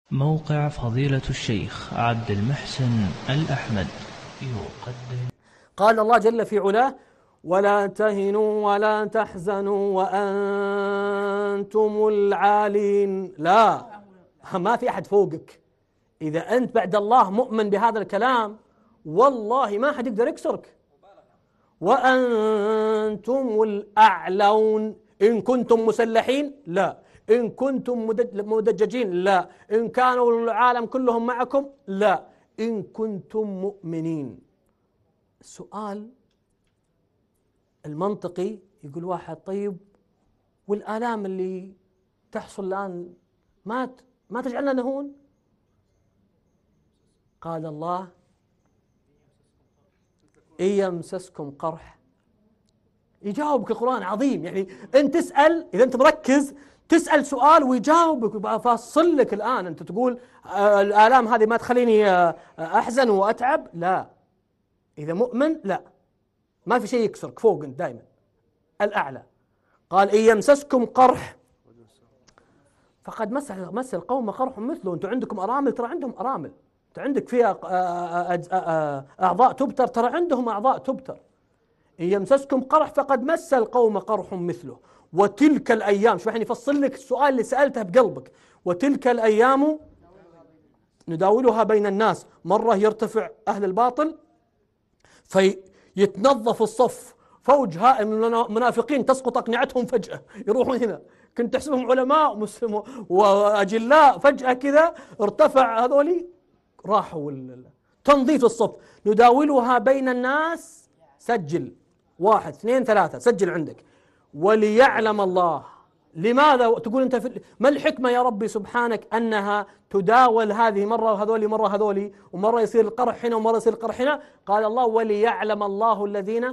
موقع فضيلة الشيخ عبد المحسن الأحمد يقدم. قال الله جل في علاه: ولا تهنوا ولا تحزنوا وأنتم العالين. لا، ما في أحد فوقك. إذا أنت بعد الله مؤمن بهذا الكلام والله ما حد يقدر يكسرك. وأنتم الأعلون إن كنتم مسلحين، لا. إن كنتم مدججين، لا. إن كانوا العالم كلهم معكم، لا. إن كنتم مؤمنين. السؤال المنطقي يقول واحد: طيب والآلام اللي تحصل الآن ما تجعلنا نهون؟ قال الله: إن يمسسكم قرح. يجاوبك القرآن عظيم. يعني أنت تسأل، إذا أنت مركز تسأل سؤال ويجاوبك ويفصل لك. الآن أنت تقول الآلام هذه ما تخليني أحزن وأتعب. لا، إذا مؤمن لا، ما في شيء يكسرك، فوق أنت دائما الأعلى. قال: إن يمسسكم قرح فقد مس القوم قرح مثله. أنتم عندكم أرامل، ترى عندهم أرامل. أنت عندك فيها أعضاء تبتر، ترى عندهم أعضاء تبتر. إن يمسسكم قرح فقد مس القوم قرح مثله وتلك الأيام. شوف، يعني يفصل لك السؤال اللي سألته بقلبك. وتلك الأيام نداولها بين الناس. مرة يرتفع أهل الباطل فيتنظف الصف، فوج هائل من المنافقين تسقط أقنعتهم فجأة، يروحون هنا. كنت تحسبهم علماء وأجلاء، فجأة كذا ارتفع هذولي، راحوا. تنظيف الصف. نداولها بين الناس. سجل 1 2 3، سجل عندك. وليعلم الله. لماذا تقول أنت ما الحكمة يا ربي سبحانك أنها تداول هذه مرة وهذولي مرة هذولي، ومرة يصير القرح هنا ومرة يصير القرح هنا؟ قال الله: وليعلم الله الذين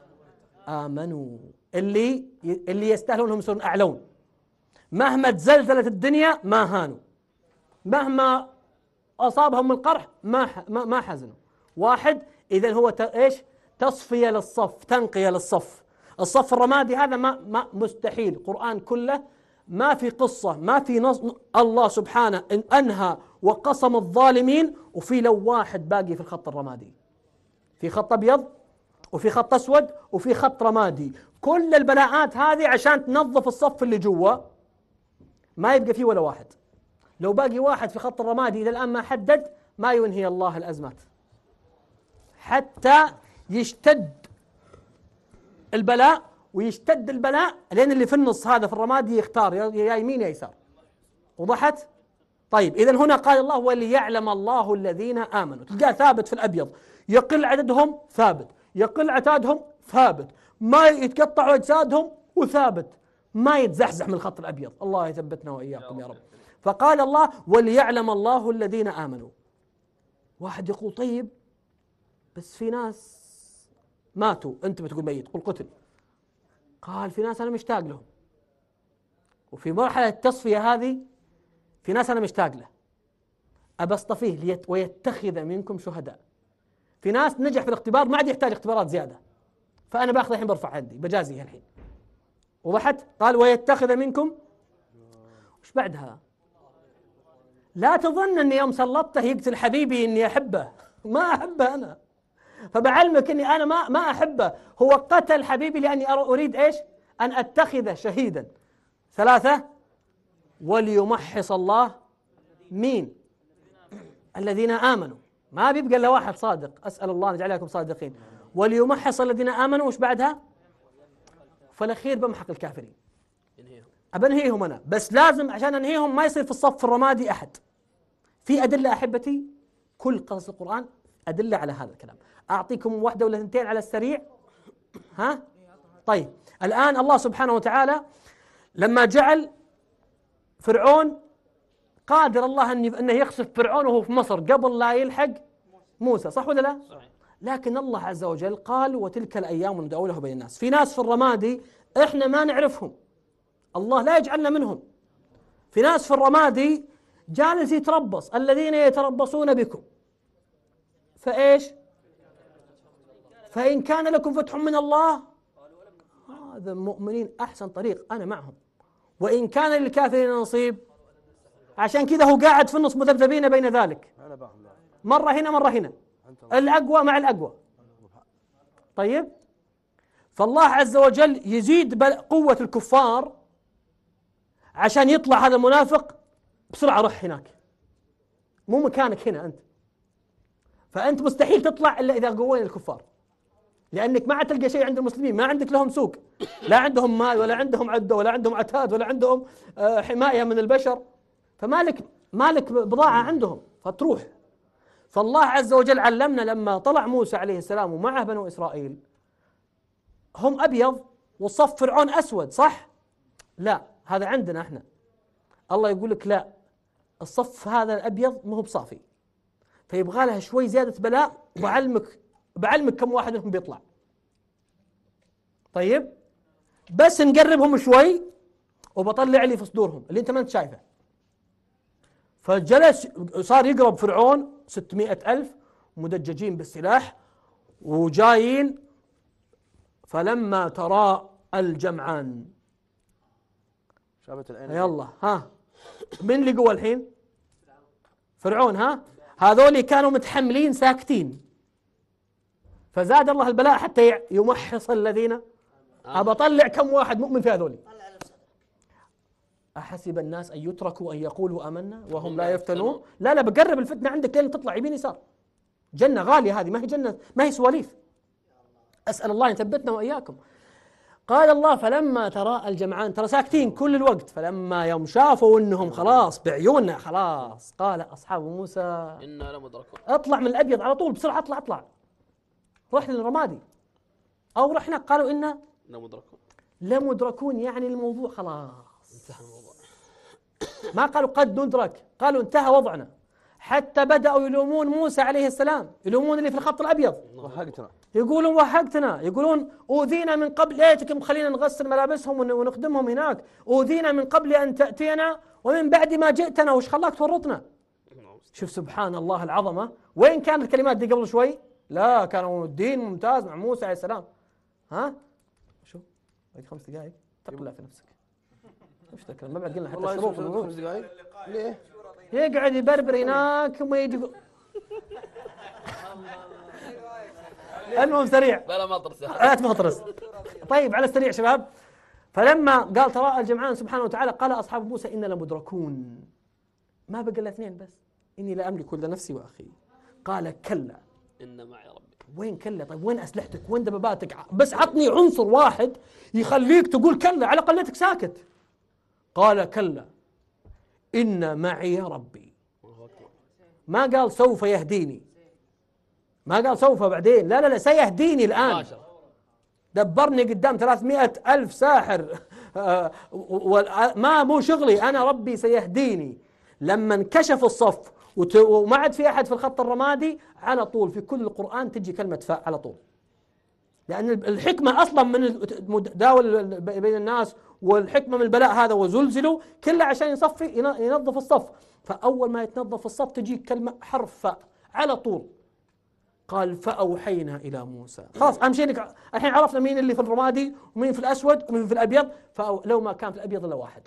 آمنوا. اللي يستاهلون هم يصيرون أعلون. مهما تزلزلت الدنيا ما هانوا، مهما أصابهم القرح ما حزنوا. واحد، إذن هو إيش؟ تصفية للصف، تنقية للصف. الصف الرمادي هذا ما مستحيل. القرآن كله ما في قصة، ما في نص. الله سبحانه أنهى وقصم الظالمين، وفي لو واحد باقي في الخط الرمادي، في خط أبيض وفي خط أسود وفي خط رمادي. كل البلاءات هذه عشان تنظف الصف اللي جوا، ما يبقى فيه ولا واحد. لو باقي واحد في خط الرمادي إلى الآن ما حدد، ما ينهي الله الأزمات حتى يشتد البلاء. ويشتد البلاء لأن اللي في النص هذا في الرمادي يختار يا يمين يا يسار. وضحت؟ طيب، إذن هنا قال الله: وليعلم الله الذين آمنوا. تلقاه ثابت في الأبيض، يقل عددهم ثابت، يقل عتادهم ثابت، ما يتقطعوا أجسادهم وثابت، ما يتزحزح من الخط الأبيض. الله يثبتنا وإياكم يا رب. فقال الله: وليعلم الله الذين آمنوا. واحد يقول: طيب بس في ناس ماتوا، أنت بتقول ميت، قل قتل. قال: في ناس أنا مشتاق لهم، وفي مرحلة التصفية هذه في ناس أنا مشتاق له، أبى أصطفيه ويتخذ منكم شهداء. في ناس نجح في الاختبار ما عاد يحتاج اختبارات زيادة، فأنا باخذ الحين برفع عندي بجازيه الحين. وضحت؟ قال: ويتخذ منكم. وش بعدها؟ لا تظن أني يوم سلطته يقتل حبيبي إني أحبه، ما أحبه أنا، فبعلمك أني أنا ما أحبه. هو قتل حبيبي لأني أريد إيش؟ أن أتخذه شهيدا. 3، وليمحص الله مين؟ الذين آمنوا. ما بيبقى إلا واحد صادق، أسأل الله أن يجعلكم صادقين. وليمحص الذين آمنوا. وش بعدها؟ فالأخير بمحق الكافرين. أبنهيهم أنا، بس لازم عشان أنهيهم ما يصير في الصف الرمادي أحد. في أدلة أحبتي، كل قصص القرآن أدلة على هذا الكلام. أعطيكم 1 ولا 2 على السريع. ها؟ طيب، الآن الله سبحانه وتعالى لما جعل فرعون، قادر الله أنه يخسف فرعون وهو في مصر قبل لا يلحق موسى، صح ولا لا؟ لكن الله عز وجل قال: وتلك الأيام نداولها بين الناس. في ناس في الرمادي إحنا ما نعرفهم، الله لا يجعلنا منهم. في ناس في الرمادي جالس يتربص، الذين يتربصون بكم فإيش؟ فإن كان لكم فتح من الله، هذا المؤمنين أحسن طريق، أنا معهم. وإن كان للكافرين نصيب، عشان كذا هو قاعد في النص مذبذبين بين ذلك، مرة هنا مرة هنا، الأقوى مع الأقوى. طيب، فالله عز وجل يزيد قوة الكفار عشان يطلع هذا المنافق بسرعة، روح هناك، مو مكانك هنا أنت. فأنت مستحيل تطلع إلا إذا قوين الكفار، لأنك ما عاد تلقى شيء عند المسلمين، ما عندك لهم سوق، لا عندهم مال ولا عندهم عدة ولا عندهم عتاد ولا عندهم حماية من البشر، مالك بضاعة عندهم فتروح. فالله عز وجل علمنا لما طلع موسى عليه السلام ومعه بنو إسرائيل، هم أبيض وصف فرعون أسود، صح؟ لا، هذا عندنا احنا. الله يقول لك لا، الصف هذا الأبيض ما هو بصافي، فيبغى لها شوي زيادة بلاء، بعلمك كم واحد منهم بيطلع. طيب، بس نقربهم شوي وبطلع اللي في صدورهم اللي انت ما انت شايفه. فجلس، صار يقرب فرعون 600,000 مدججين بالسلاح وجايين. فلما ترى الجمعان، شابت العين، يلا ها، من اللي قوى الحين؟ فرعون. ها، هذول كانوا متحملين ساكتين، فزاد الله البلاء حتى يمحص الذين. أبى أطلع كم واحد مؤمن في هذول. أحسب الناس أن يتركوا أن يقولوا آمنا وهم لا يفتنون. لا، بقرب الفتنة عندك لين تطلع يمين يسار. جنة غالية هذه، ما هي جنة، ما هي سواليف. أسأل الله أن يثبتنا وإياكم. قال الله فلما ترى الجمعان، ترى ساكتين كل الوقت، فلما يوم شافوا انهم خلاص بعيوننا خلاص، قال اصحاب موسى إنا لمدركون، اطلع من الابيض على طول بسرعه، اطلع روح للرمادي او رحنا. قالوا انا لمدركون، يعني الموضوع خلاص انتهى الموضوع. ما قالوا قد ندرك، قالوا انتهى وضعنا. حتى بدأوا يلومون موسى عليه السلام، يلومون اللي في الخط الأبيض، يقولون وهقتنا، يقولون أوذينا من قبل، ليتكم خلينا نغسل ملابسهم ونخدمهم هناك، أوذينا من قبل أن تأتينا ومن بعد ما جئتنا، وش خلاك تورطنا؟ شوف سبحان الله العظمة. وين كانت الكلمات دي قبل شوي؟ لا، كانوا الدين ممتاز مع موسى عليه السلام. ها شوف، باقي 5 دقائق، تقلع في نفسك. وش ذا الكلام؟ ما بعد قلنا حتى الشروط. 5 دقائق ليه؟ يقعد يبربر هناك وما يجي. المهم سريع، بلا مطرس، لا تمطرس. طيب على السريع شباب. فلما قال تراءى الجمعان سبحانه وتعالى، قال أصحاب موسى إنا لمدركون. ما بقى إلا 2 بس، إني لا أملك إلا نفسي وأخي. قال كلا إن معي ربي. وين كلا؟ طيب وين أسلحتك؟ وين دباباتك؟ بس عطني عنصر واحد يخليك تقول كلا، على قلتك ساكت. قال كلا إن معي ربي. ما قال سوف يهديني، ما قال سوف بعدين، لا سيهديني الآن. دبرني قدام 300,000 ساحر، ما مو شغلي أنا، ربي سيهديني. لما انكشف الصف وما عاد في أحد في الخط الرمادي، على طول في كل القرآن تجي كلمة فاء على طول، لأن الحكمة أصلا من داول بين الناس، والحكمة من البلاء هذا وزلزلوا كله عشان ينظف الصف. فأول ما يتنظف الصف تجي كلمة حرف فاء على طول. قال فأوحينا إلى موسى. خلاص أهم شيء إنك الحين عرفنا مين اللي في الرمادي ومين في الأسود ومين في الأبيض. لو ما كان في الأبيض إلا واحد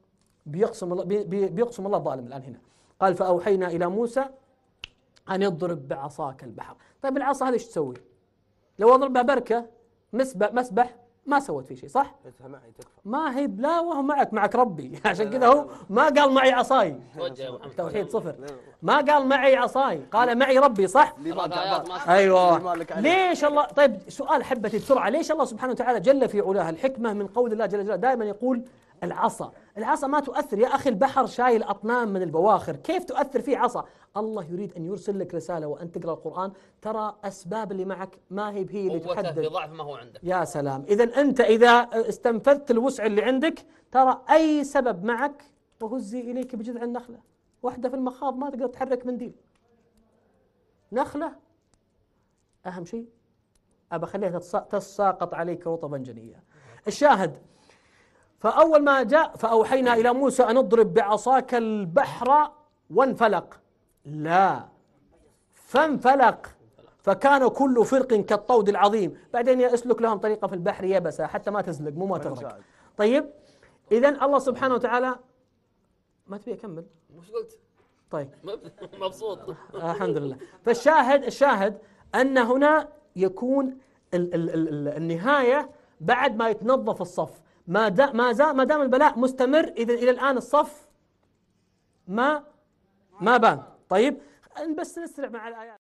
بيقسم الله ظالم الآن هنا. قال فأوحينا إلى موسى أن يضرب بعصاك البحر. طيب العصا هذه ايش تسوي؟ لو أضربها بركة مسبح ما سوت فيه شيء، صح؟ ما هي بلا، وهو معك ربي. عشان كذا هو ما قال معي عصاي، توحيد صفر. ما قال معي عصاي، قال معي ربي، صح؟ ايوه. ليش الله؟ طيب سؤال حبتي بسرعه، ليش الله سبحانه وتعالى جل في علاه الحكمه من قول الله جل جلاله دائما يقول العصا ما تؤثر؟ يا أخي البحر شايل أطنان من البواخر، كيف تؤثر فيه عصا؟ الله يريد أن يرسل لك رسالة وأن تقرأ القرآن، ترى أسباب اللي معك ما هي اللي تحدد ضعف ما هو عندك. يا سلام. إذا استنفذت الوسع اللي عندك، ترى أي سبب معك، وهزي إليك بجذع النخلة، واحدة في المخاض ما تقدر تحرك منديل. نخلة أهم شيء أبى خليها تساقط عليك رطبا جنيا. الشاهد، فأول ما جاء فأوحينا إلى موسى أن اضرب بعصاك البحر وانفلق، لا فانفلق فكان كل فرق كالطود العظيم. بعدين يسلك لهم طريقة في البحر يبسة حتى ما تزلق، مو ما تغرق. طيب إذن الله سبحانه وتعالى ما تبي أكمل؟ وش قلت؟ طيب مبسوط. الحمد لله. فالشاهد أن هنا يكون النهاية بعد ما يتنظف الصف. ما دام البلاء مستمر، إذن إلى الآن الصف ما بان. طيب بس نسرع مع الآيات.